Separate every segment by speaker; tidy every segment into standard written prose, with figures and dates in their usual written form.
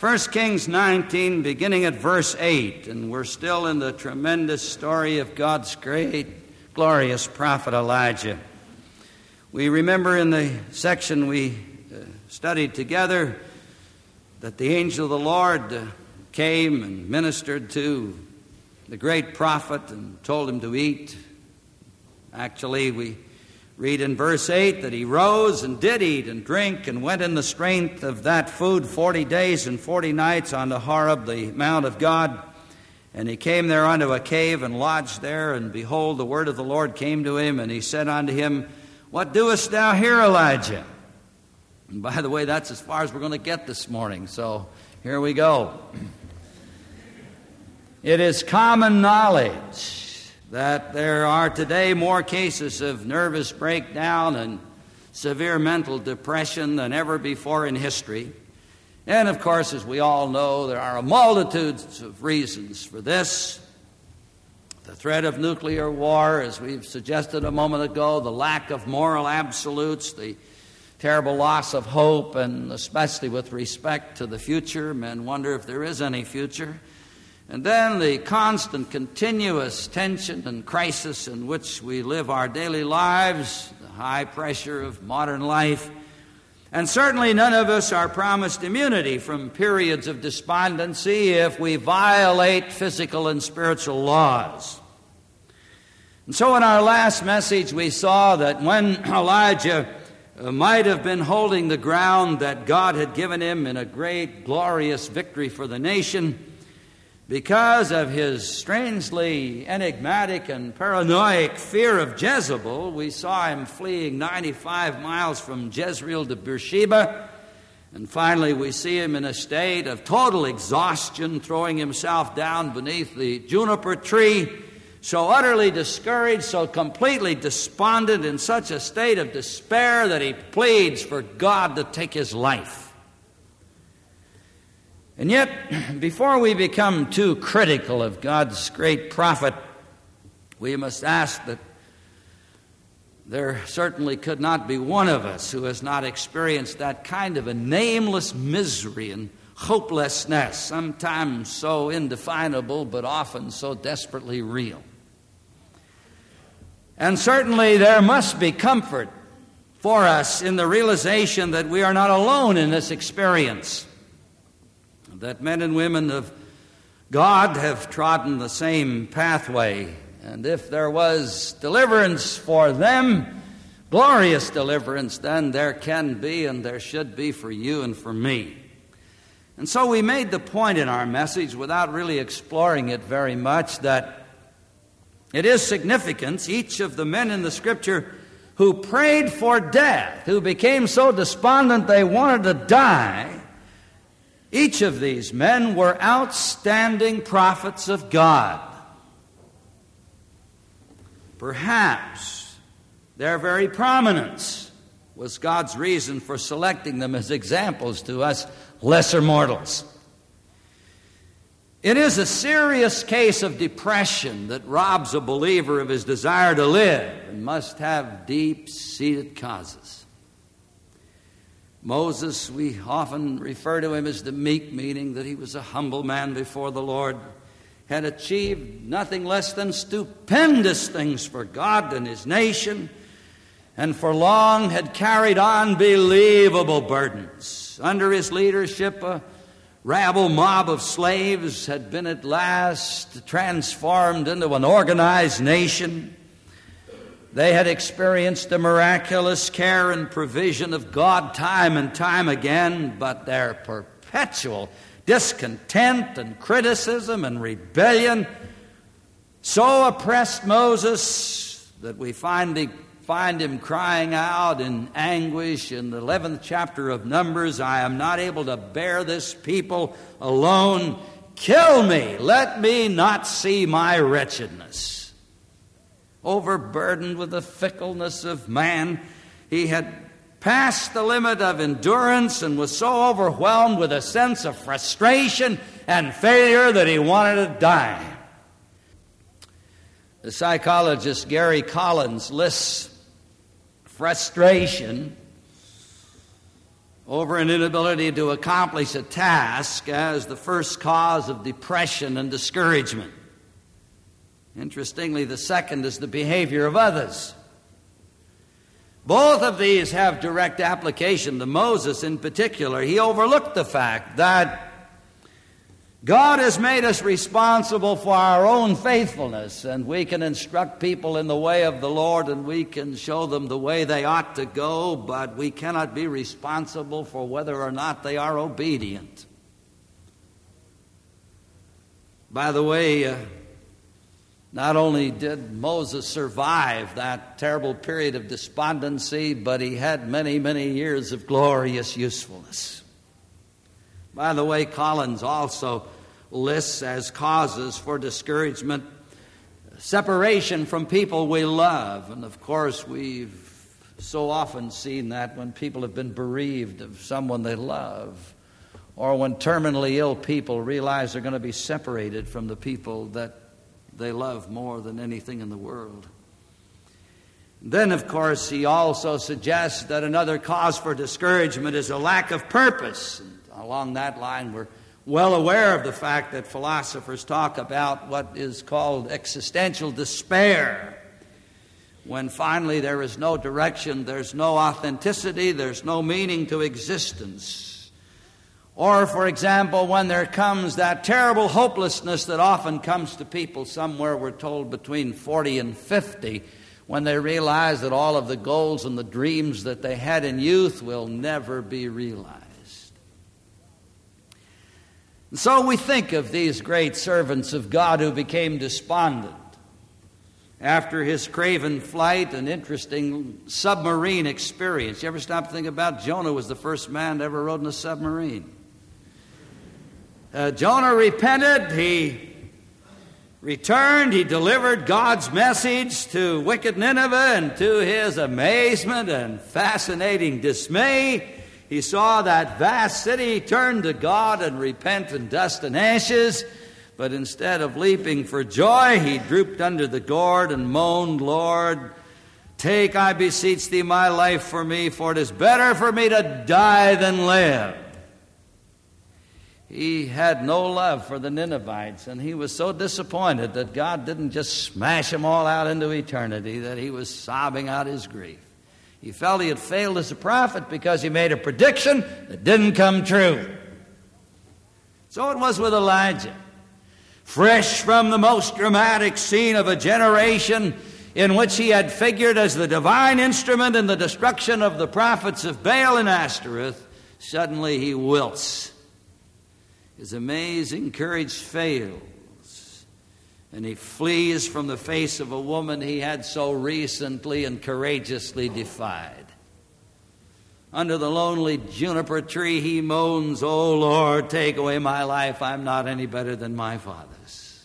Speaker 1: 1 Kings 19, beginning at verse 8, and we're still in the tremendous story of God's great, glorious prophet Elijah. We remember in the section we studied together that the angel of the Lord came and ministered to the great prophet and told him to eat. Actually, we read in verse 8 that he rose and did eat and drink and went in the strength of that food 40 days and 40 nights unto Horeb, the mount of God. And he came there unto a cave and lodged there, and behold, the word of the Lord came to him, and he said unto him, What doest thou here, Elijah? And by the way, that's as far as we're going to get this morning, so here we go. It is common knowledge that there are today more cases of nervous breakdown and severe mental depression than ever before in history. And of course, as we all know, there are multitudes of reasons for this. The threat of nuclear war, as we've suggested a moment ago, the lack of moral absolutes, the terrible loss of hope, and especially with respect to the future. Men wonder if there is any future. And then the constant, continuous tension and crisis in which we live our daily lives, the high pressure of modern life. And certainly none of us are promised immunity from periods of despondency if we violate physical and spiritual laws. And so in our last message we saw that when Elijah might have been holding the ground that God had given him in a great, glorious victory for the nation, because of his strangely enigmatic and paranoid fear of Jezebel, we saw him fleeing 95 miles from Jezreel to Beersheba. And finally, we see him in a state of total exhaustion, throwing himself down beneath the juniper tree, so utterly discouraged, so completely despondent, in such a state of despair that he pleads for God to take his life. And yet, before we become too critical of God's great prophet, we must ask that there certainly could not be one of us who has not experienced that kind of a nameless misery and hopelessness, sometimes so indefinable, but often so desperately real. And certainly there must be comfort for us in the realization that we are not alone in this experience, that men and women of God have trodden the same pathway. And if there was deliverance for them, glorious deliverance, then there can be and there should be for you and for me. And so we made the point in our message, without really exploring it very much, that it is significant, each of the men in the Scripture who prayed for death, who became so despondent they wanted to die, each of these men were outstanding prophets of God. Perhaps their very prominence was God's reason for selecting them as examples to us lesser mortals. It is a serious case of depression that robs a believer of his desire to live and must have deep-seated causes. Moses, we often refer to him as the meek, meaning that he was a humble man before the Lord, had achieved nothing less than stupendous things for God and his nation, and for long had carried unbelievable burdens. Under his leadership, a rabble mob of slaves had been at last transformed into an organized nation. They had experienced the miraculous care and provision of God time and time again, but their perpetual discontent and criticism and rebellion so oppressed Moses that we find him crying out in anguish in the 11th chapter of Numbers, I am not able to bear this people alone. Kill me, let me not see my wretchedness. Overburdened with the fickleness of man, he had passed the limit of endurance and was so overwhelmed with a sense of frustration and failure that he wanted to die. The psychologist Gary Collins lists frustration over an inability to accomplish a task as the first cause of depression and discouragement. Interestingly, the second is the behavior of others. Both of these have direct application to Moses in particular. He overlooked the fact that God has made us responsible for our own faithfulness, and we can instruct people in the way of the Lord, and we can show them the way they ought to go, but we cannot be responsible for whether or not they are obedient. By the way, not only did Moses survive that terrible period of despondency, but he had many, many years of glorious usefulness. By the way, Collins also lists as causes for discouragement separation from people we love. And of course, we've so often seen that when people have been bereaved of someone they love, or when terminally ill people realize they're going to be separated from the people that they love more than anything in the world. Then, of course, he also suggests that another cause for discouragement is a lack of purpose. And along that line, we're well aware of the fact that philosophers talk about what is called existential despair. When finally there is no direction, there's no authenticity, there's no meaning to existence. Or, for example, when there comes that terrible hopelessness that often comes to people somewhere, we're told, between 40 and 50, when they realize that all of the goals and the dreams that they had in youth will never be realized. And so we think of these great servants of God who became despondent after his craven flight, an interesting submarine experience. You ever stop to think about Jonah was the first man that ever rode in a submarine? Jonah repented, he returned, he delivered God's message to wicked Nineveh, and to his amazement and fascinating dismay, he saw that vast city turn to God and repent in dust and ashes. But instead of leaping for joy, he drooped under the gourd and moaned, "Lord, take, I beseech thee, my life for me, for it is better for me to die than live." He had no love for the Ninevites, and he was so disappointed that God didn't just smash them all out into eternity that he was sobbing out his grief. He felt he had failed as a prophet because he made a prediction that didn't come true. So it was with Elijah. Fresh from the most dramatic scene of a generation in which he had figured as the divine instrument in the destruction of the prophets of Baal and Ashtoreth, suddenly he wilts. His amazing courage fails, and he flees from the face of a woman he had so recently and courageously defied. Under the lonely juniper tree he moans, "O Lord, take away my life. I'm not any better than my fathers."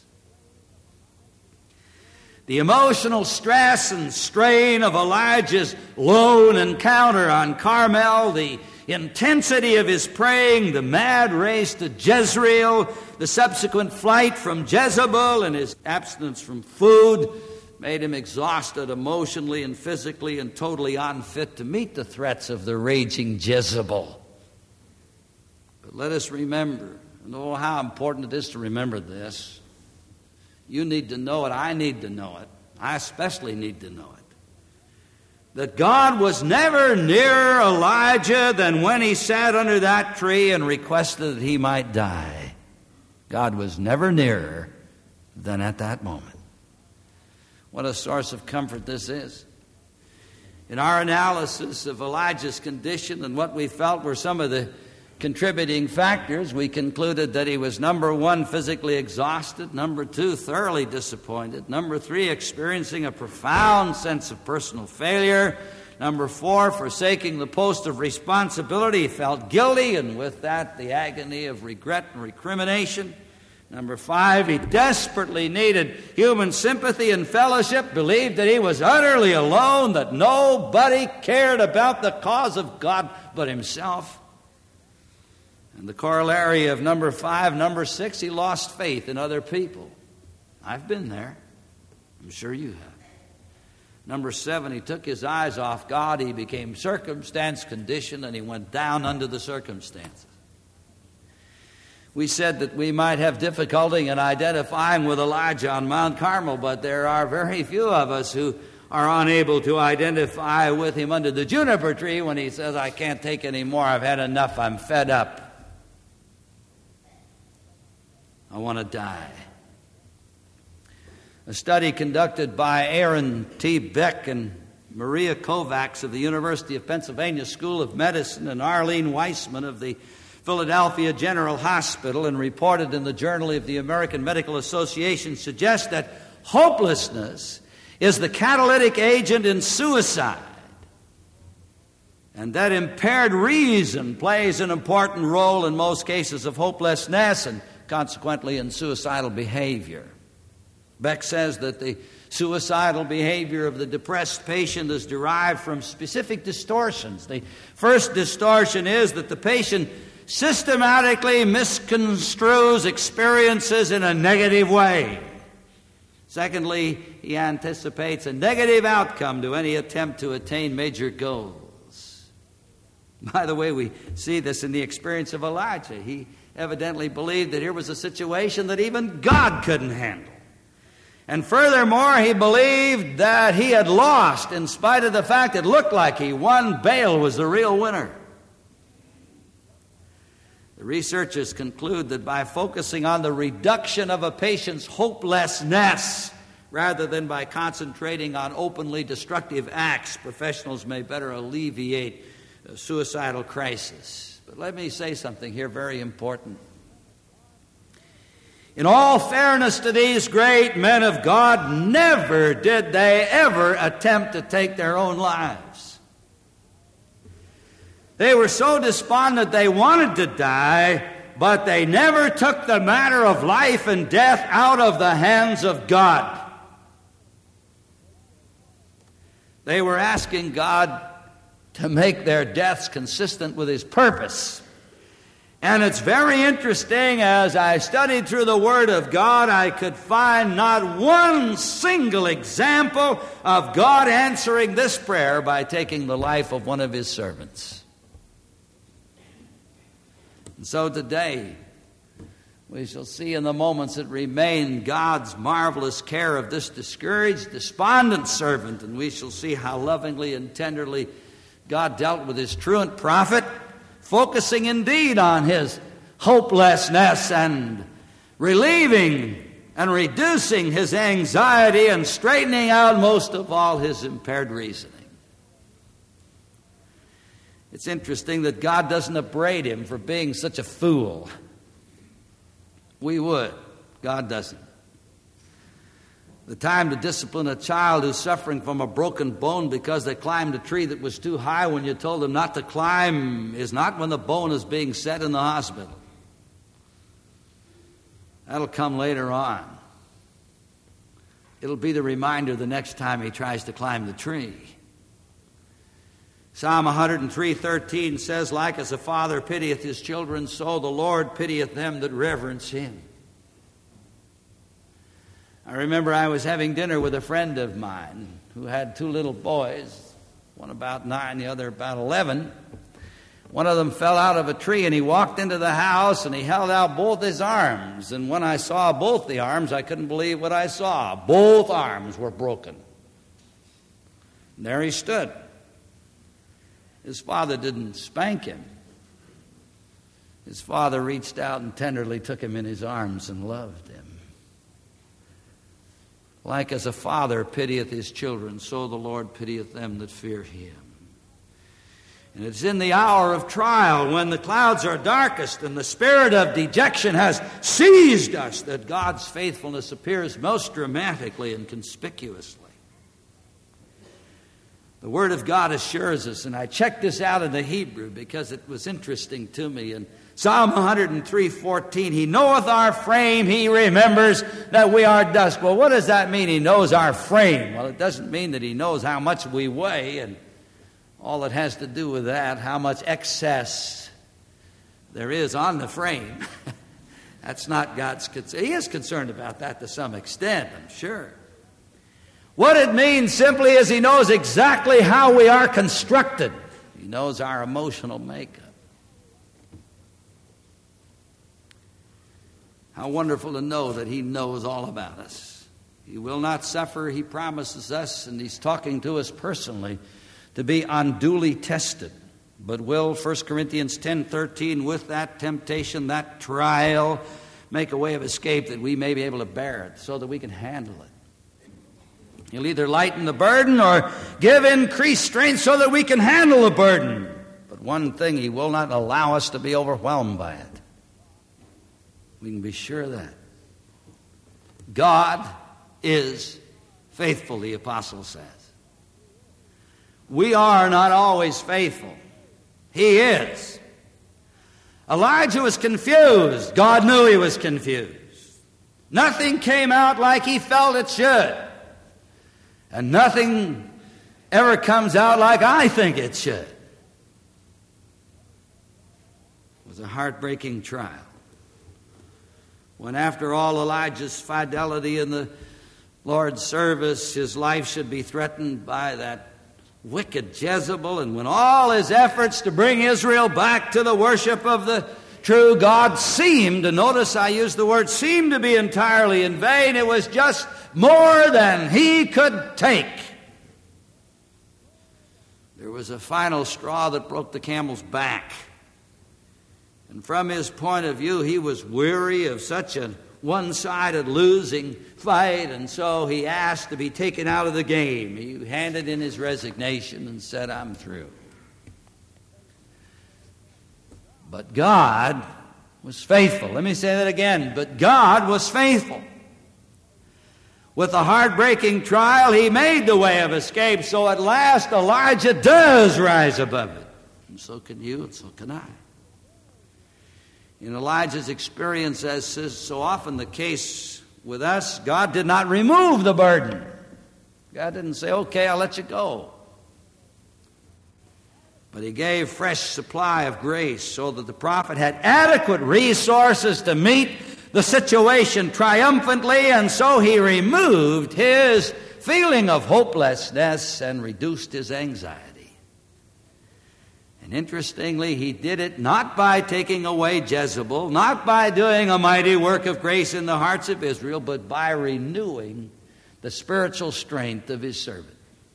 Speaker 1: The emotional stress and strain of Elijah's lone encounter on Carmel, the intensity of his praying, the mad race to Jezreel, the subsequent flight from Jezebel, and his abstinence from food made him exhausted emotionally and physically and totally unfit to meet the threats of the raging Jezebel. But let us remember, and oh, how important it is to remember this. You need to know it. I need to know it. I especially need to know it. That God was never nearer Elijah than when he sat under that tree and requested that he might die. God was never nearer than at that moment. What a source of comfort this is. In our analysis of Elijah's condition and what we felt were some of the contributing factors, we concluded that he was, number one, physically exhausted, number two, thoroughly disappointed, number three, experiencing a profound sense of personal failure, number four, forsaking the post of responsibility, he felt guilty, and with that, the agony of regret and recrimination. Number five, he desperately needed human sympathy and fellowship, believed that he was utterly alone, that nobody cared about the cause of God but himself. And the corollary of number five, number six, he lost faith in other people. I've been there. I'm sure you have. Number 7, he took his eyes off God. He became circumstance conditioned, and he went down under the circumstances. We said that we might have difficulty in identifying with Elijah on Mount Carmel, but there are very few of us who are unable to identify with him under the juniper tree when he says, I can't take any more, I've had enough, I'm fed up. I want to die. A study conducted by Aaron T. Beck and Maria Kovacs of the University of Pennsylvania School of Medicine and Arlene Weissman of the Philadelphia General Hospital and reported in the Journal of the American Medical Association suggests that hopelessness is the catalytic agent in suicide, and that impaired reason plays an important role in most cases of hopelessness and consequently in suicidal behavior. Beck says that the suicidal behavior of the depressed patient is derived from specific distortions. The first distortion is that the patient systematically misconstrues experiences in a negative way. Secondly, he anticipates a negative outcome to any attempt to attain major goals. By the way, we see this in the experience of Elijah. He evidently believed that here was a situation that even God couldn't handle. And furthermore, he believed that he had lost in spite of the fact it looked like he won. Baal was the real winner. The researchers conclude that by focusing on the reduction of a patient's hopelessness rather than by concentrating on openly destructive acts, professionals may better alleviate a suicidal crisis. But let me say something here very important. In all fairness to these great men of God, never did they ever attempt to take their own lives. They were so despondent they wanted to die, but they never took the matter of life and death out of the hands of God. They were asking God to make their deaths consistent with His purpose. And it's very interesting, as I studied through the Word of God, I could find not one single example of God answering this prayer by taking the life of one of His servants. And so today, we shall see in the moments that remain God's marvelous care of this discouraged, despondent servant, and we shall see how lovingly and tenderly God dealt with His truant prophet, focusing indeed on his hopelessness and relieving and reducing his anxiety and straightening out most of all his impaired reasoning. It's interesting that God doesn't upbraid him for being such a fool. We would. God doesn't. The time to discipline a child who's suffering from a broken bone because they climbed a tree that was too high when you told them not to climb is not when the bone is being set in the hospital. That'll come later on. It'll be the reminder the next time he tries to climb the tree. Psalm 103:13 says, like as a father pitieth his children, so the Lord pitieth them that reverence Him. I remember I was having dinner with a friend of mine who had two little boys, one about 9, the other about 11. One of them fell out of a tree, and he walked into the house, and he held out both his arms. And when I saw both the arms, I couldn't believe what I saw. Both arms were broken. And there he stood. His father didn't spank him. His father reached out and tenderly took him in his arms and loved him. Like as a father pitieth his children, so the Lord pitieth them that fear Him. And it's in the hour of trial, when the clouds are darkest and the spirit of dejection has seized us, that God's faithfulness appears most dramatically and conspicuously. The Word of God assures us, and I checked this out in the Hebrew because it was interesting to me. In Psalm 103:14, He knoweth our frame, He remembers that we are dust. Well, what does that mean, He knows our frame? Well, it doesn't mean that He knows how much we weigh and all that has to do with that, how much excess there is on the frame. That's not God's concern. He is concerned about that to some extent, I'm sure. What it means simply is he knows exactly how we are constructed. He knows our emotional makeup. How wonderful to know that he knows all about us. He will not suffer, he promises us, and he's talking to us personally, to be unduly tested, but will, 1 Corinthians 10:13, with that temptation, that trial, make a way of escape that we may be able to bear it so that we can handle it. He'll either lighten the burden or give increased strength so that we can handle the burden. But one thing, he will not allow us to be overwhelmed by it. We can be sure of that. God is faithful, the apostle says. We are not always faithful. He is. Elijah was confused. God knew he was confused. Nothing came out like he felt it should. And nothing ever comes out like I think it should. It was a heartbreaking trial. When after all Elijah's fidelity in the Lord's service, his life should be threatened by that wicked Jezebel, and when all his efforts to bring Israel back to the worship of the true God seemed, and notice I use the word seemed, to be entirely in vain, it was just more than he could take. There was a final straw that broke the camel's back. And from his point of view, he was weary of such a one-sided losing fight, and so he asked to be taken out of the game. He handed in his resignation and said, I'm through. But God was faithful. Let me say that again. But God was faithful. With the heartbreaking trial, he made the way of escape, so at last Elijah does rise above it. And so can you, and so can I. In Elijah's experience, as is so often the case with us, God did not remove the burden. God didn't say, okay, I'll let you go. But he gave fresh supply of grace so that the prophet had adequate resources to meet the situation triumphantly, and so he removed his feeling of hopelessness and reduced his anxiety. And interestingly, he did it not by taking away Jezebel, not by doing a mighty work of grace in the hearts of Israel, but by renewing the spiritual strength of his servant.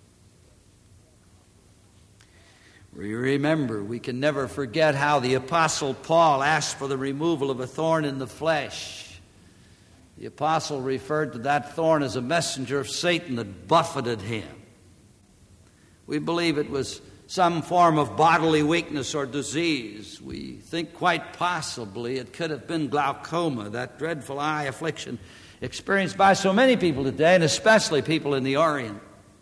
Speaker 1: We remember, we can never forget how the Apostle Paul asked for the removal of a thorn in the flesh. The apostle referred to that thorn as a messenger of Satan that buffeted him. We believe it was some form of bodily weakness or disease. We think quite possibly it could have been glaucoma, that dreadful eye affliction experienced by so many people today, and especially people in the Orient.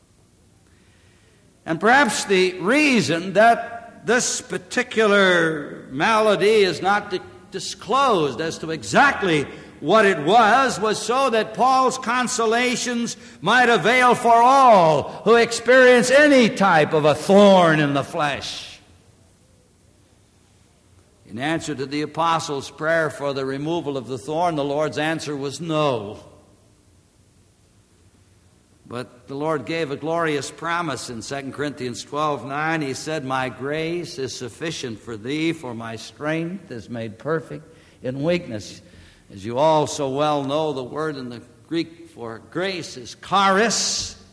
Speaker 1: And perhaps the reason that this particular malady is not disclosed as to exactly what it was so that Paul's consolations might avail for all who experience any type of a thorn in the flesh. In answer to the apostle's prayer for the removal of the thorn, the Lord's answer was no. But the Lord gave a glorious promise in 2 Corinthians 12:9. He said, my grace is sufficient for thee, for my strength is made perfect in weakness. As you all so well know, the word in the Greek for grace is charis,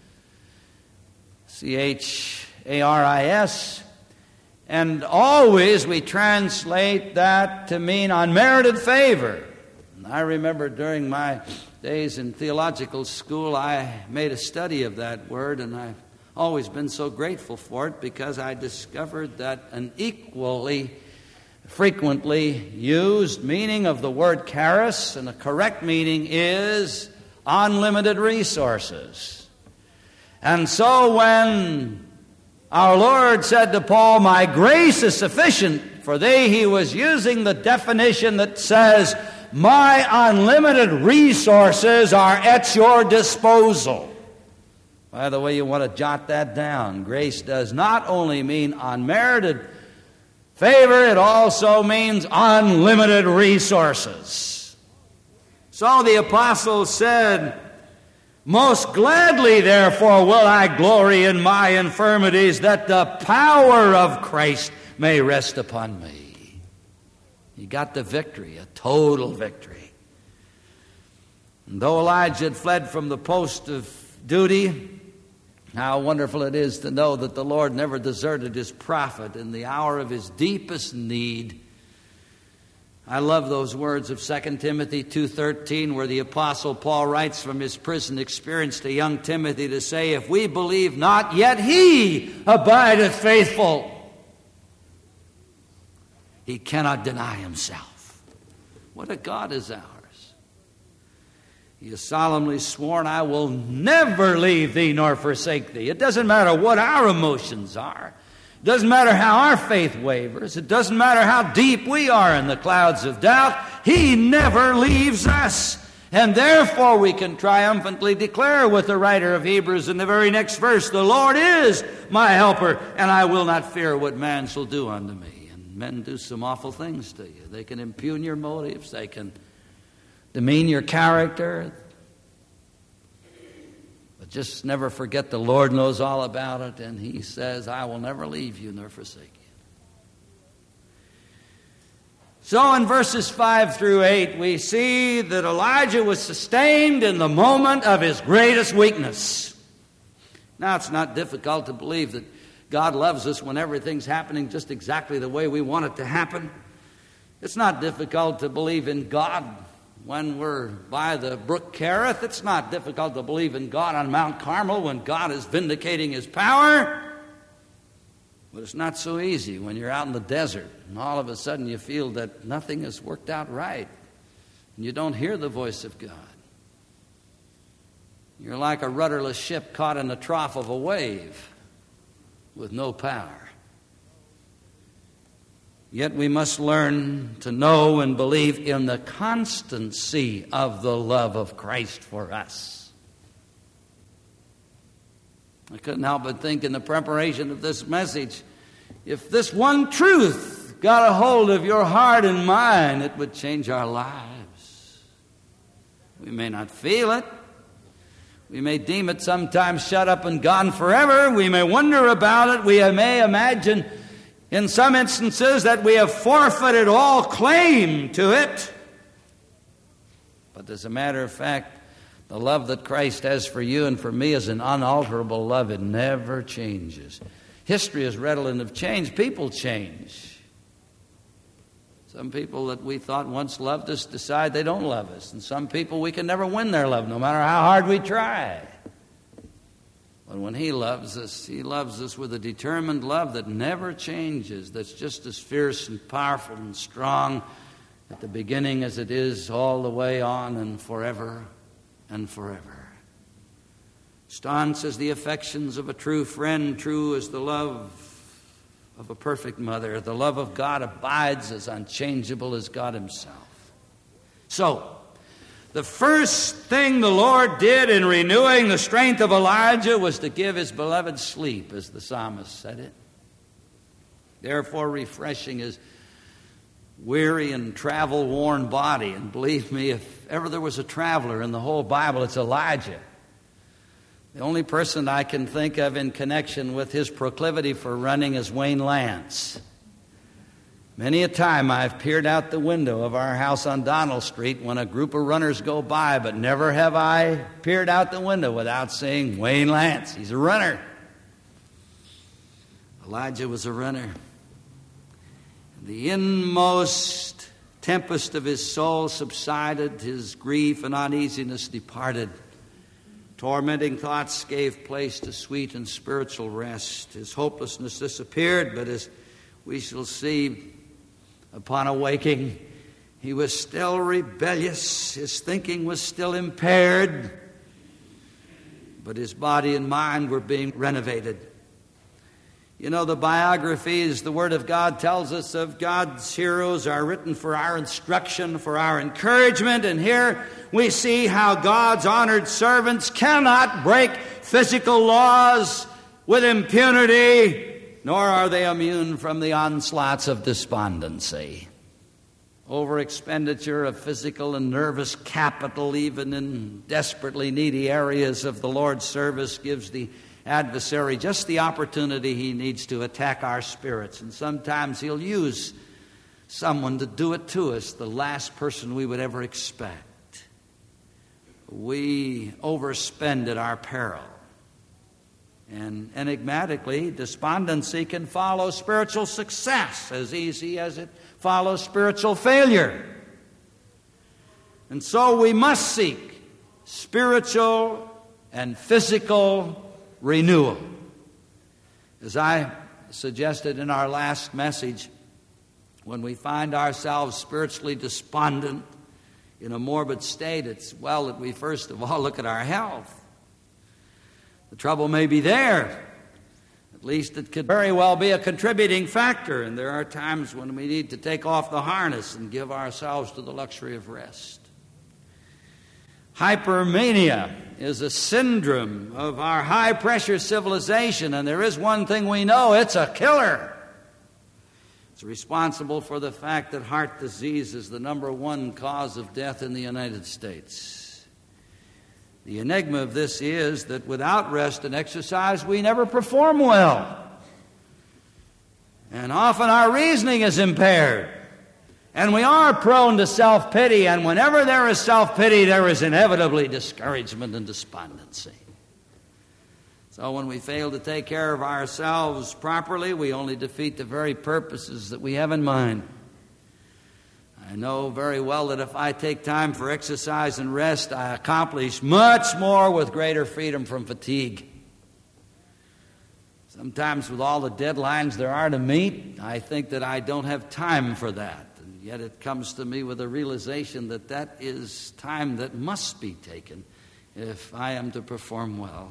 Speaker 1: charis, and always we translate that to mean unmerited favor. And I remember during my days in theological school, I made a study of that word, and I've always been so grateful for it because I discovered that an equally frequently used meaning of the word charis, and the correct meaning is unlimited resources. And so when our Lord said to Paul, my grace is sufficient for thee, he was using the definition that says, my unlimited resources are at your disposal. By the way, you want to jot that down. Grace does not only mean unmerited favor, it also means unlimited resources. So the apostle said, Most gladly, therefore, will I glory in my infirmities, that the power of Christ may rest upon me. He got the victory, a total victory. And though Elijah had fled from the post of duty, how wonderful it is to know that the Lord never deserted his prophet in the hour of his deepest need. I love those words of 2 Timothy 2:13, where the Apostle Paul writes from his prison experience to young Timothy to say, if we believe not, yet he abideth faithful. He cannot deny himself. What a God is ours. He has solemnly sworn, I will never leave thee nor forsake thee. It doesn't matter what our emotions are. It doesn't matter how our faith wavers. It doesn't matter how deep we are in the clouds of doubt. He never leaves us. And therefore we can triumphantly declare with the writer of Hebrews in the very next verse, the Lord is my helper, and I will not fear what man shall do unto me. And men do some awful things to you. They can impugn your motives. They can demean your character. But just never forget the Lord knows all about it, and he says, I will never leave you nor forsake you. So in verses 5 through 8, we see that Elijah was sustained in the moment of his greatest weakness. Now, it's not difficult to believe that God loves us when everything's happening just exactly the way we want it to happen. It's not difficult to believe in God when we're by the brook Kerith. It's not difficult to believe in God on Mount Carmel when God is vindicating his power. But it's not so easy when you're out in the desert and all of a sudden you feel that nothing has worked out right and you don't hear the voice of God. You're like a rudderless ship caught in the trough of a wave with no power. Yet we must learn to know and believe in the constancy of the love of Christ for us. I couldn't help but think in the preparation of this message, if this one truth got a hold of your heart and mind, it would change our lives. We may not feel it. We may deem it sometimes shut up and gone forever. We may wonder about it. We may imagine in some instances that we have forfeited all claim to it. But as a matter of fact, the love that Christ has for you and for me is an unalterable love. It never changes. History is redolent of change. People change. Some people that we thought once loved us decide they don't love us. And some people we can never win their love, no matter how hard we try. But when he loves us with a determined love that never changes, that's just as fierce and powerful and strong at the beginning as it is all the way on and forever and forever. Staunch as the affections of a true friend, true as the love of a perfect mother, the love of God abides as unchangeable as God himself. So, the first thing the Lord did in renewing the strength of Elijah was to give his beloved sleep, as the psalmist said it. Therefore, refreshing his weary and travel-worn body. And believe me, if ever there was a traveler in the whole Bible, it's Elijah. The only person I can think of in connection with his proclivity for running is Wayne Lance. Many a time I've peered out the window of our house on Donald Street when a group of runners go by, but never have I peered out the window without seeing Wayne Lance. He's a runner. Elijah was a runner. The inmost tempest of his soul subsided. His grief and uneasiness departed. Tormenting thoughts gave place to sweet and spiritual rest. His hopelessness disappeared, but as we shall see, upon awaking, he was still rebellious. His thinking was still impaired, but his body and mind were being renovated. You know, the biographies, the Word of God tells us of God's heroes are written for our instruction, for our encouragement. And here we see how God's honored servants cannot break physical laws with impunity, nor are they immune from the onslaughts of despondency. Over expenditure of physical and nervous capital, even in desperately needy areas of the Lord's service, gives the adversary just the opportunity he needs to attack our spirits. And sometimes he'll use someone to do it to us, the last person we would ever expect. We overspend at our peril. And enigmatically, despondency can follow spiritual success as easy as it follows spiritual failure. And so we must seek spiritual and physical renewal. As I suggested in our last message, when we find ourselves spiritually despondent, in a morbid state, it's well that we first of all look at our health. The trouble may be there. At least it could very well be a contributing factor, and there are times when we need to take off the harness and give ourselves to the luxury of rest. Hypermania is a syndrome of our high-pressure civilization, and there is one thing we know: it's a killer. It's responsible for the fact that heart disease is the number one cause of death in the United States. The enigma of this is that without rest and exercise, we never perform well. And often our reasoning is impaired. And we are prone to self-pity, and whenever there is self-pity, there is inevitably discouragement and despondency. So when we fail to take care of ourselves properly, we only defeat the very purposes that we have in mind. I know very well that if I take time for exercise and rest, I accomplish much more with greater freedom from fatigue. Sometimes with all the deadlines there are to meet, I think that I don't have time for that. And yet it comes to me with a realization that that is time that must be taken if I am to perform well.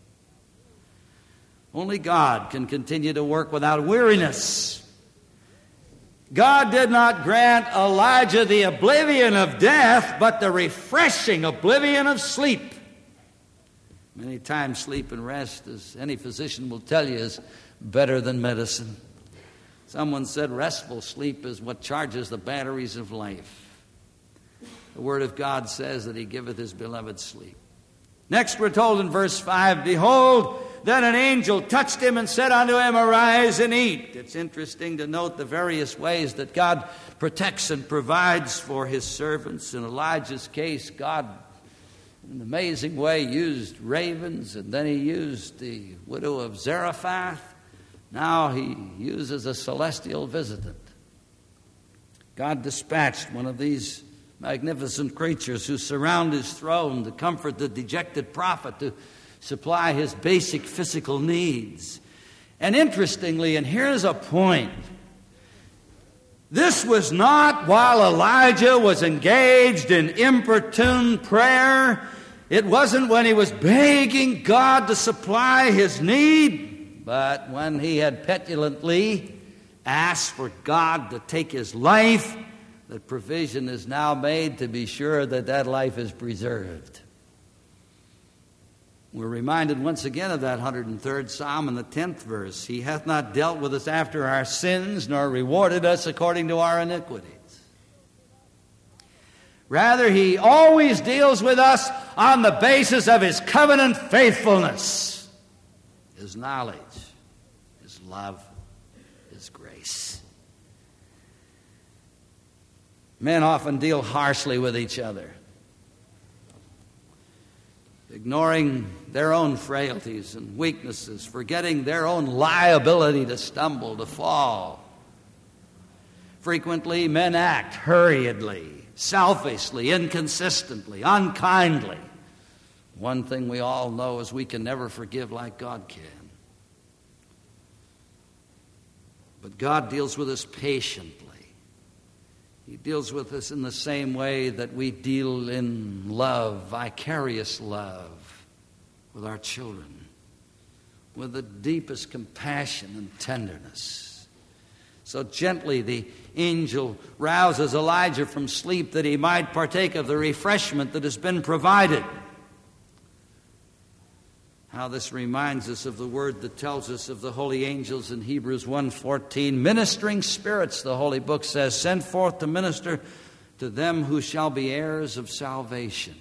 Speaker 1: Only God can continue to work without weariness. God did not grant Elijah the oblivion of death, but the refreshing oblivion of sleep. Many times sleep and rest, as any physician will tell you, is better than medicine. Someone said restful sleep is what charges the batteries of life. The Word of God says that He giveth His beloved sleep. Next we're told in verse 5, "Behold, then an angel touched him and said unto him, Arise and eat." It's interesting to note the various ways that God protects and provides for His servants. In Elijah's case, God, in an amazing way, used ravens, and then He used the widow of Zarephath. Now He uses a celestial visitant. God dispatched one of these magnificent creatures who surround His throne to comfort the dejected prophet, to supply his basic physical needs. And interestingly, and here's a point, this was not while Elijah was engaged in importune prayer. It wasn't when he was begging God to supply his need, but when he had petulantly asked for God to take his life, that provision is now made to be sure that that life is preserved. We're reminded once again of that 103rd Psalm in the 10th verse. "He hath not dealt with us after our sins, nor rewarded us according to our iniquities." Rather, He always deals with us on the basis of His covenant faithfulness, His knowledge, His love, His grace. Men often deal harshly with each other, ignoring their own frailties and weaknesses, forgetting their own liability to stumble, to fall. Frequently, men act hurriedly, selfishly, inconsistently, unkindly. One thing we all know is we can never forgive like God can. But God deals with us patiently. He deals with us in the same way that we deal in love, vicarious love, with our children, with the deepest compassion and tenderness. So gently the angel rouses Elijah from sleep that he might partake of the refreshment that has been provided. How this reminds us of the word that tells us of the holy angels in Hebrews 1:14. Ministering spirits, the Holy Book says, sent forth to minister to them who shall be heirs of salvation.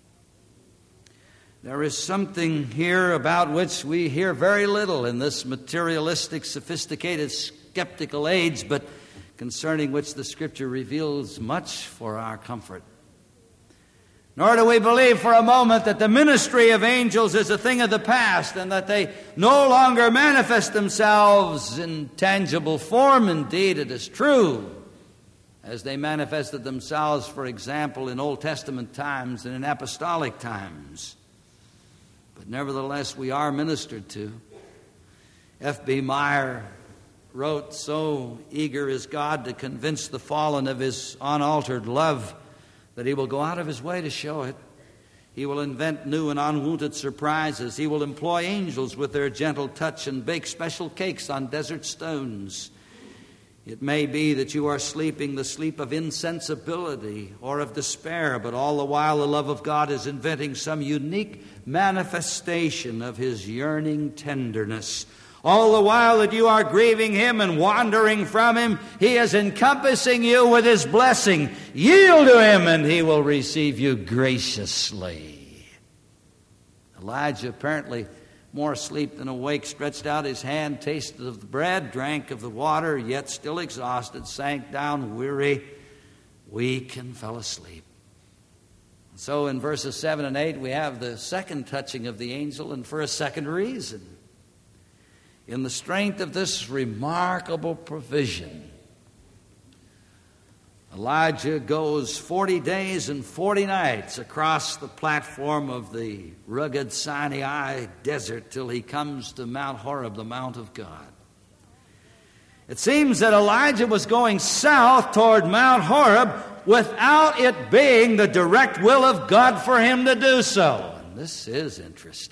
Speaker 1: There is something here about which we hear very little in this materialistic, sophisticated, skeptical age, but concerning which the Scripture reveals much for our comfort. Nor do we believe for a moment that the ministry of angels is a thing of the past and that they no longer manifest themselves in tangible form. Indeed, it is true, as they manifested themselves, for example, in Old Testament times and in apostolic times. But nevertheless, we are ministered to. F.B. Meyer wrote, so eager is God to convince the fallen of his unaltered love that he will go out of his way to show it. He will invent new and unwonted surprises. He will employ angels with their gentle touch and bake special cakes on desert stones. It may be that you are sleeping the sleep of insensibility or of despair, but all the while the love of God is inventing some unique manifestation of his yearning tenderness. All the while that you are grieving him and wandering from him, he is encompassing you with his blessing. Yield to him and he will receive you graciously. Elijah, apparently more asleep than awake, stretched out his hand, tasted of the bread, drank of the water, yet still exhausted, sank down weary, weak, and fell asleep. So in verses 7 and 8, we have the second touching of the angel, and for a second reason. In the strength of this remarkable provision, Elijah goes 40 days and 40 nights across the platform of the rugged Sinai desert till he comes to Mount Horeb, the Mount of God. It seems that Elijah was going south toward Mount Horeb without it being the direct will of God for him to do so. And this is interesting.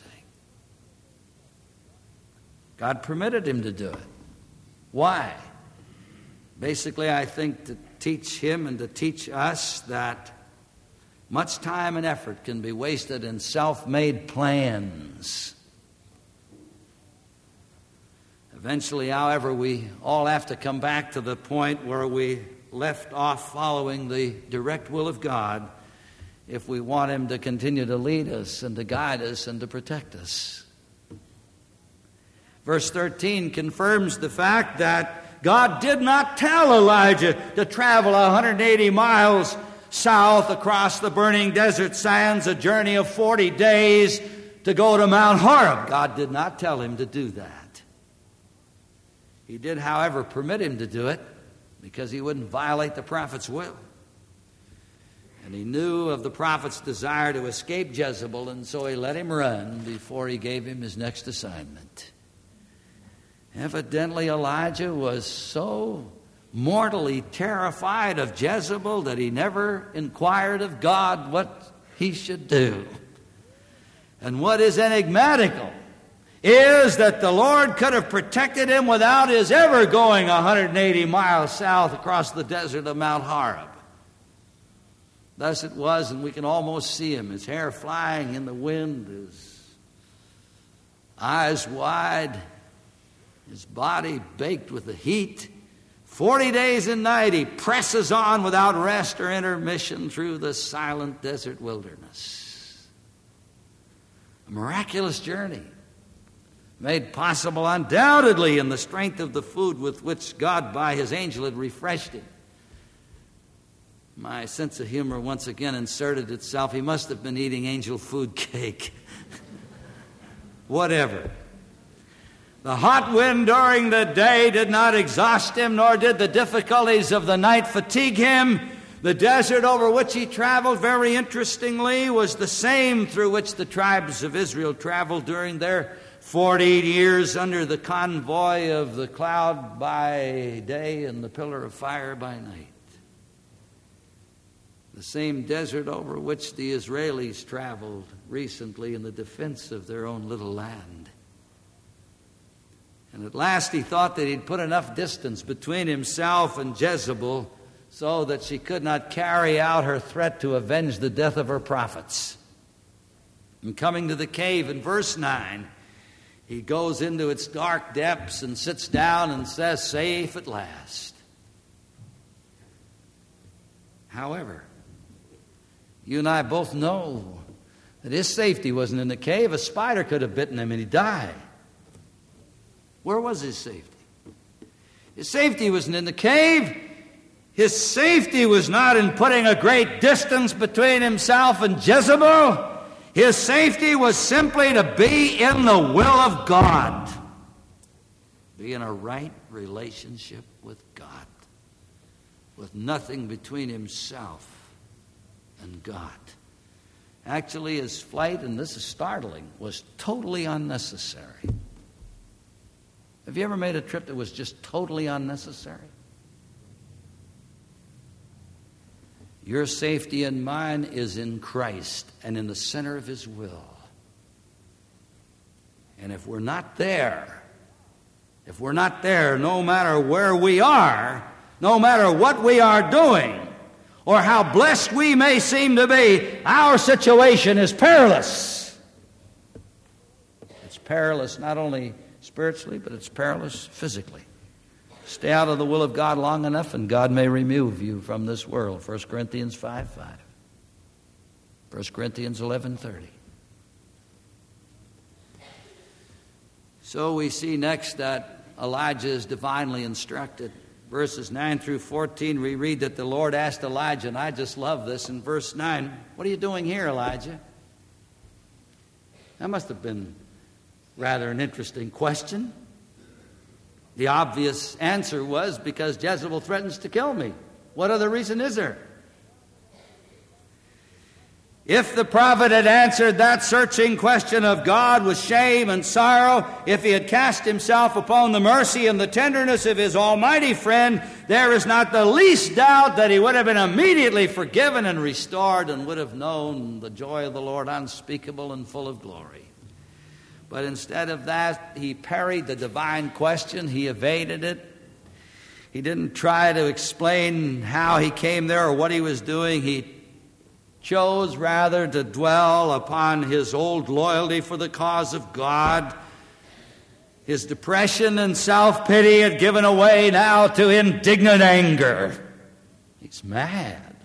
Speaker 1: God permitted him to do it. Why? Basically, I think to teach him and to teach us that much time and effort can be wasted in self-made plans. Eventually, however, we all have to come back to the point where we left off following the direct will of God if we want him to continue to lead us and to guide us and to protect us. Verse 13 confirms the fact that God did not tell Elijah to travel 180 miles south across the burning desert sands, a journey of 40 days to go to Mount Horeb. God did not tell him to do that. He did, however, permit him to do it because he wouldn't violate the prophet's will. And he knew of the prophet's desire to escape Jezebel, and so he let him run before he gave him his next assignment. Evidently, Elijah was so mortally terrified of Jezebel that he never inquired of God what he should do. And what is enigmatical is that the Lord could have protected him without his ever going 180 miles south across the desert of Mount Horeb. Thus it was, and we can almost see him, his hair flying in the wind, his eyes wide, his body baked with the heat. 40 days and night he presses on without rest or intermission through the silent desert wilderness. A miraculous journey, made possible undoubtedly in the strength of the food with which God by his angel had refreshed him. My sense of humor once again inserted itself. He must have been eating angel food cake. Whatever. The hot wind during the day did not exhaust him, nor did the difficulties of the night fatigue him. The desert over which he traveled, very interestingly, was the same through which the tribes of Israel traveled during their 40 years under the convoy of the cloud by day and the pillar of fire by night. The same desert over which the Israelis traveled recently in the defense of their own little land. And at last he thought that he'd put enough distance between himself and Jezebel so that she could not carry out her threat to avenge the death of her prophets. And coming to the cave in verse 9, he goes into its dark depths and sits down and says, "Safe at last." However, you and I both know that his safety wasn't in the cave. A spider could have bitten him and he'd die. Where was his safety? His safety wasn't in the cave. His safety was not in putting a great distance between himself and Jezebel. His safety was simply to be in the will of God. Be in a right relationship with God, with nothing between himself and God. Actually, his flight, and this is startling, was totally unnecessary. Have you ever made a trip that was just totally unnecessary? Your safety and mine is in Christ and in the center of his will. And if we're not there, no matter where we are, no matter what we are doing, or how blessed we may seem to be, our situation is perilous. It's perilous not only spiritually, but it's perilous physically. Stay out of the will of God long enough, and God may remove you from this world. 1 Corinthians 5:5. 1 Corinthians 11:30. So we see next that Elijah is divinely instructed. Verses 9 through 14, we read that the Lord asked Elijah, and I just love this, in verse 9, "What are you doing here, Elijah?" That must have been rather an interesting question. The obvious answer was, because Jezebel threatens to kill me. What other reason is there? If the prophet had answered that searching question of God with shame and sorrow, if he had cast himself upon the mercy and the tenderness of his almighty friend, there is not the least doubt that he would have been immediately forgiven and restored and would have known the joy of the Lord unspeakable and full of glory. But instead of that, he parried the divine question. He evaded it. He didn't try to explain how he came there or what he was doing. He chose rather to dwell upon his old loyalty for the cause of God. His depression and self-pity had given way now to indignant anger. He's mad.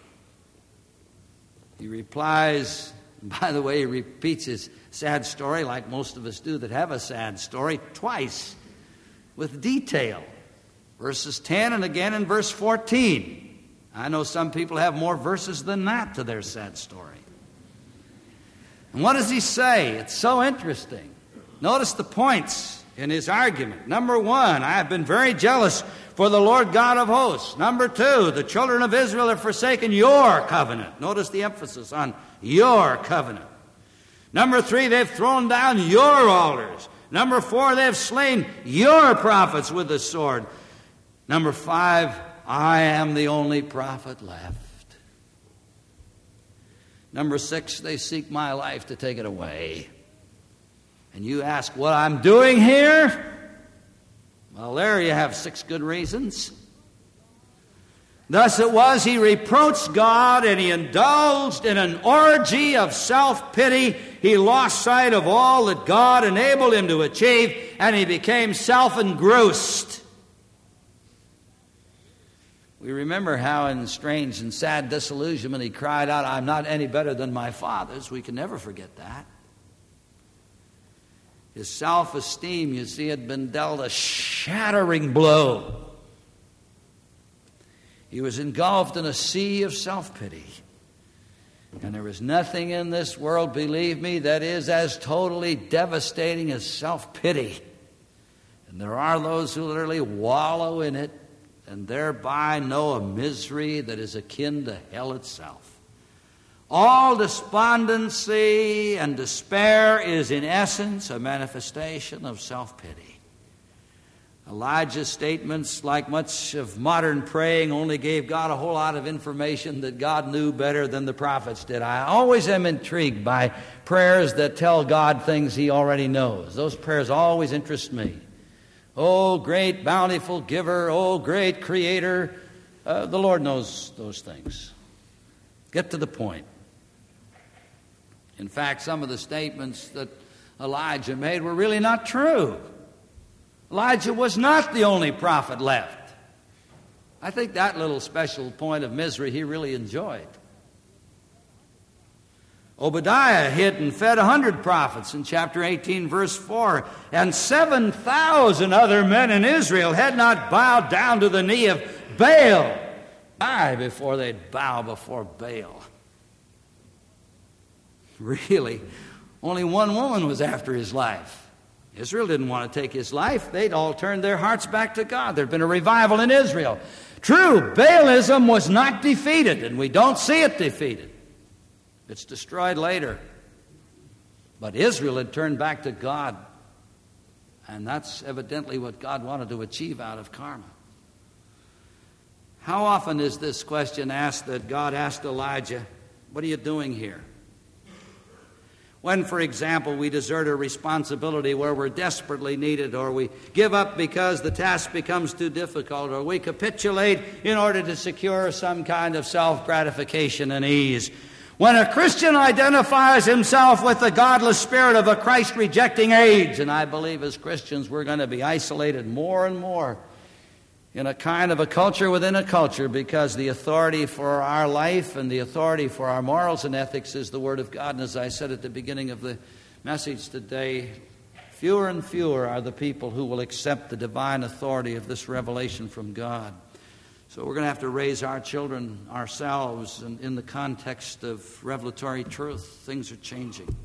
Speaker 1: He replies, by the way, he repeats his sad story like most of us do that have a sad story twice with detail. Verses 10 and again in verse 14. I know some people have more verses than that to their sad story. And what does he say? It's so interesting. Notice the points in his argument. Number 1, I have been very jealous for the Lord God of hosts. Number 2, the children of Israel have forsaken your covenant. Notice the emphasis on your covenant. Number 3, they've thrown down your altars. Number 4, they've slain your prophets with the sword. Number 5, I am the only prophet left. Number 6, they seek my life to take it away. And you ask what I'm doing here? Well, there you have 6 good reasons. Thus it was, he reproached God and he indulged in an orgy of self-pity. He lost sight of all that God enabled him to achieve, and he became self-engrossed. We remember how in strange and sad disillusionment he cried out, "I'm not any better than my fathers." We can never forget that. His self-esteem, you see, had been dealt a shattering blow. He was engulfed in a sea of self-pity. And there is nothing in this world, believe me, that is as totally devastating as self-pity. And there are those who literally wallow in it and thereby know a misery that is akin to hell itself. All despondency and despair is in essence a manifestation of self-pity. Elijah's statements, like much of modern praying, only gave God a whole lot of information that God knew better than the prophets did. I always am intrigued by prayers that tell God things he already knows. Those prayers always interest me. Oh, great bountiful giver, oh, great creator. The Lord knows those things. Get to the point. In fact, some of the statements that Elijah made were really not true. Elijah was not the only prophet left. I think that little special point of misery he really enjoyed. Obadiah hid and fed 100 prophets in chapter 18, verse 4, and 7,000 other men in Israel had not bowed down to the knee of Baal. Die before they'd bow before Baal. Really, only one woman was after his life. Israel didn't want to take his life. They'd all turned their hearts back to God. There'd been a revival in Israel. True, Baalism was not defeated, and we don't see it defeated. It's destroyed later. But Israel had turned back to God, and that's evidently what God wanted to achieve out of Carmel. How often is this question asked that God asked Elijah, "What are you doing here?" When, for example, we desert a responsibility where we're desperately needed, or we give up because the task becomes too difficult, or we capitulate in order to secure some kind of self-gratification and ease. When a Christian identifies himself with the godless spirit of a Christ-rejecting age, and I believe as Christians we're going to be isolated more and more in a kind of a culture within a culture, because the authority for our life and the authority for our morals and ethics is the Word of God. And as I said at the beginning of the message today, fewer and fewer are the people who will accept the divine authority of this revelation from God. So we're going to have to raise our children ourselves, and in the context of revelatory truth, things are changing.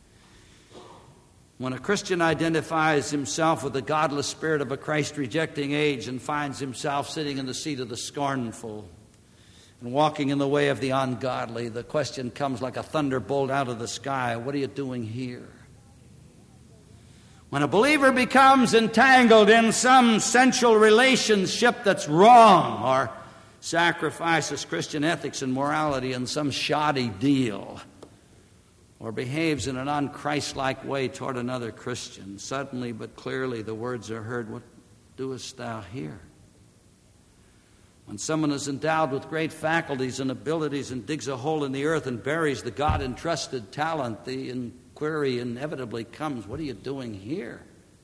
Speaker 1: When a Christian identifies himself with the godless spirit of a Christ-rejecting age and finds himself sitting in the seat of the scornful and walking in the way of the ungodly, the question comes like a thunderbolt out of the sky: what are you doing here? When a believer becomes entangled in some sensual relationship that's wrong, or sacrifices Christian ethics and morality in some shoddy deal, or behaves in an un-Christ-like way toward another Christian, suddenly but clearly the words are heard, "What doest thou here?" When someone is endowed with great faculties and abilities and digs a hole in the earth and buries the God-entrusted talent, the inquiry inevitably comes, "What are you doing here?"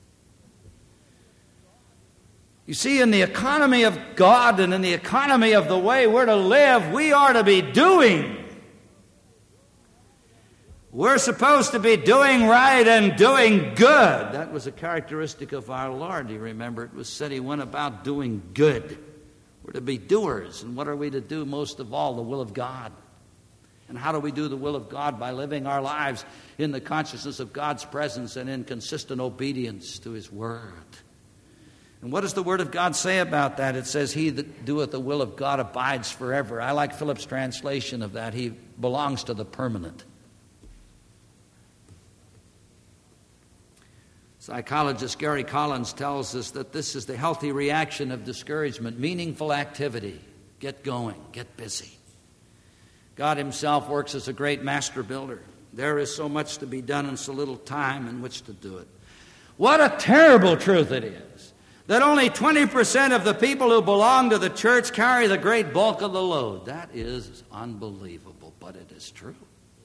Speaker 1: You see, in the economy of God and in the economy of the way we're to live, we are to be doing. We're supposed to be doing right and doing good. That was a characteristic of our Lord. You remember, it was said he went about doing good. We're to be doers. And what are we to do most of all? The will of God. And how do we do the will of God? By living our lives in the consciousness of God's presence and in consistent obedience to His Word. And what does the Word of God say about that? It says, "He that doeth the will of God abides forever." I like Philip's translation of that. He belongs to the permanent. Psychologist Gary Collins tells us that this is the healthy reaction of discouragement: meaningful activity. Get going, get busy. God Himself works as a great master builder. There is so much to be done and so little time in which to do it. What a terrible truth it is that only 20% of the people who belong to the church carry the great bulk of the load. That is unbelievable, but it is true.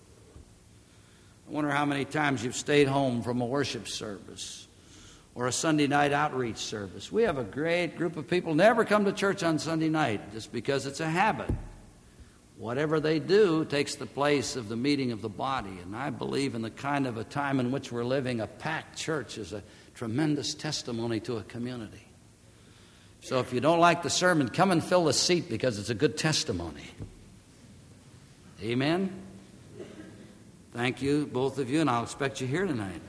Speaker 1: I wonder how many times you've stayed home from a worship service or a Sunday night outreach service. We have a great group of people who never come to church on Sunday night just because it's a habit. Whatever they do takes the place of the meeting of the body. And I believe in the kind of a time in which we're living, a packed church is a tremendous testimony to a community. So if you don't like the sermon, come and fill the seat because it's a good testimony. Amen? Thank you, both of you, and I'll expect you here tonight.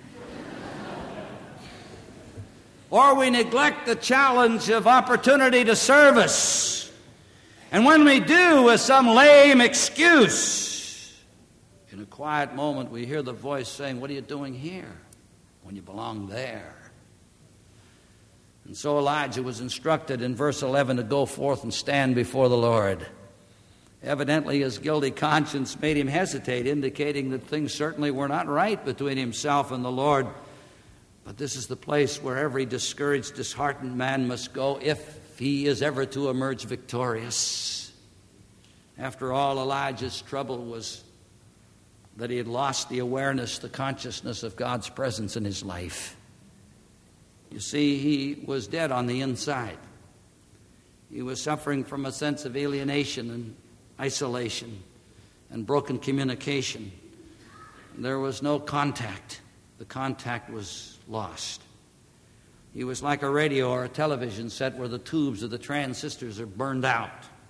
Speaker 1: Or we neglect the challenge of opportunity to service. And when we do, with some lame excuse, in a quiet moment we hear the voice saying, "What are you doing here?" when you belong there. And so Elijah was instructed in verse 11 to go forth and stand before the Lord. Evidently, his guilty conscience made him hesitate, indicating that things certainly were not right between himself and the Lord. But this is the place where every discouraged, disheartened man must go if he is ever to emerge victorious. After all, Elijah's trouble was that he had lost the awareness, the consciousness of God's presence in his life. You see, he was dead on the inside. He was suffering from a sense of alienation and isolation and broken communication. There was no contact. The contact was lost. He was like a radio or a television set where the tubes of the transistors are burned out.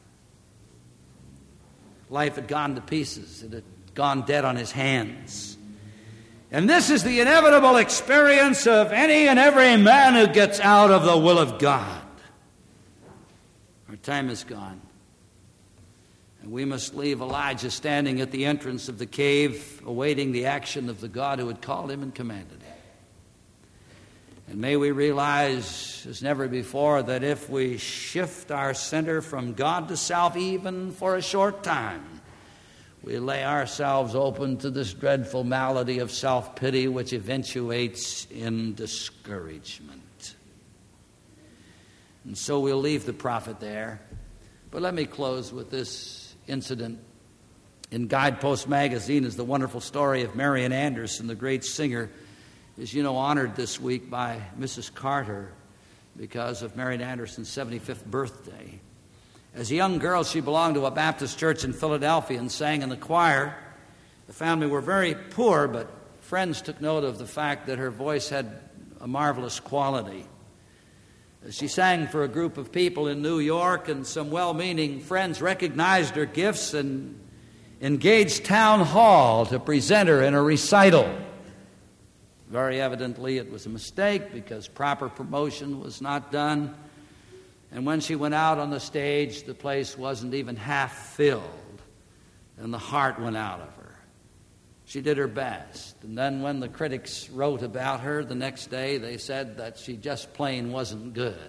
Speaker 1: Life had gone to pieces. It had gone dead on his hands. And this is the inevitable experience of any and every man who gets out of the will of God. Our time is gone. And we must leave Elijah standing at the entrance of the cave, awaiting the action of the God who had called him and commanded him. And may we realize as never before that if we shift our center from God to self even for a short time, we lay ourselves open to this dreadful malady of self-pity which eventuates in discouragement. And so we'll leave the prophet there. But let me close with this incident. In Guidepost magazine is the wonderful story of Marian Anderson, the great singer, is, honored this week by Mrs. Carter because of Marian Anderson's 75th birthday. As a young girl, she belonged to a Baptist church in Philadelphia and sang in the choir. The family were very poor, but friends took note of the fact that her voice had a marvelous quality. She sang for a group of people in New York, and some well-meaning friends recognized her gifts and engaged Town Hall to present her in a recital. Very evidently, it was a mistake because proper promotion was not done. And when she went out on the stage, the place wasn't even half filled, and the heart went out of her. She did her best. And then when the critics wrote about her the next day, they said that she just plain wasn't good.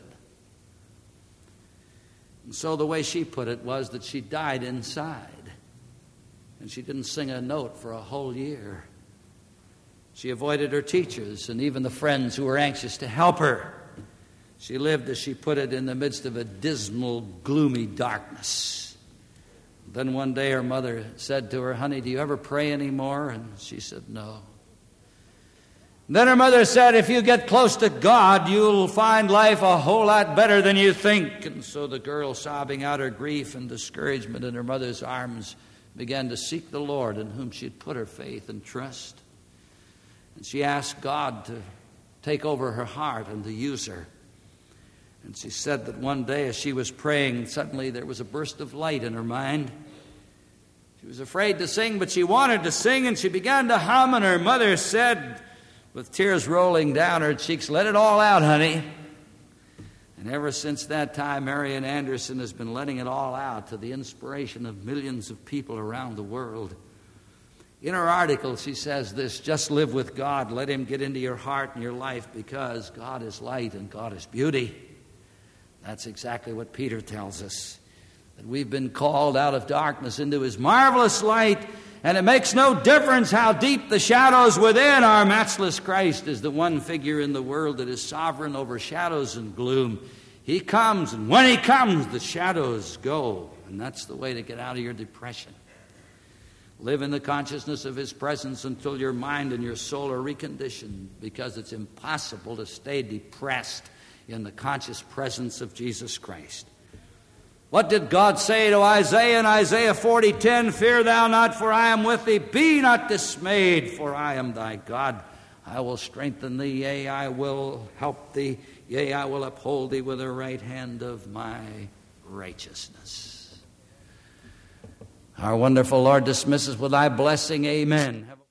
Speaker 1: And so the way she put it was that she died inside, and she didn't sing a note for a whole year. She avoided her teachers and even the friends who were anxious to help her. She lived, as she put it, in the midst of a dismal, gloomy darkness. Then one day her mother said to her, "Honey, do you ever pray anymore?" And she said, "No." Then her mother said, "If you get close to God, you'll find life a whole lot better than you think." And so the girl, sobbing out her grief and discouragement in her mother's arms, began to seek the Lord in whom she had put her faith and trust. And she asked God to take over her heart and to use her. And she said that one day as she was praying, suddenly there was a burst of light in her mind. She was afraid to sing, but she wanted to sing, and she began to hum, and her mother said, with tears rolling down her cheeks, "Let it all out, honey." And ever since that time, Marian Anderson has been letting it all out to the inspiration of millions of people around the world. In her article, she says this: just live with God. Let him get into your heart and your life, because God is light and God is beauty. That's exactly what Peter tells us, that we've been called out of darkness into his marvelous light, and it makes no difference how deep the shadows within. Our matchless Christ is the one figure in the world that is sovereign over shadows and gloom. He comes, and when he comes, the shadows go. And that's the way to get out of your depression. Live in the consciousness of his presence until your mind and your soul are reconditioned, because it's impossible to stay depressed in the conscious presence of Jesus Christ. What did God say to Isaiah in Isaiah 40:10? "Fear thou not, for I am with thee. Be not dismayed, for I am thy God. I will strengthen thee, yea, I will help thee. Yea, I will uphold thee with the right hand of my righteousness." Our wonderful Lord dismisses with thy blessing. Amen.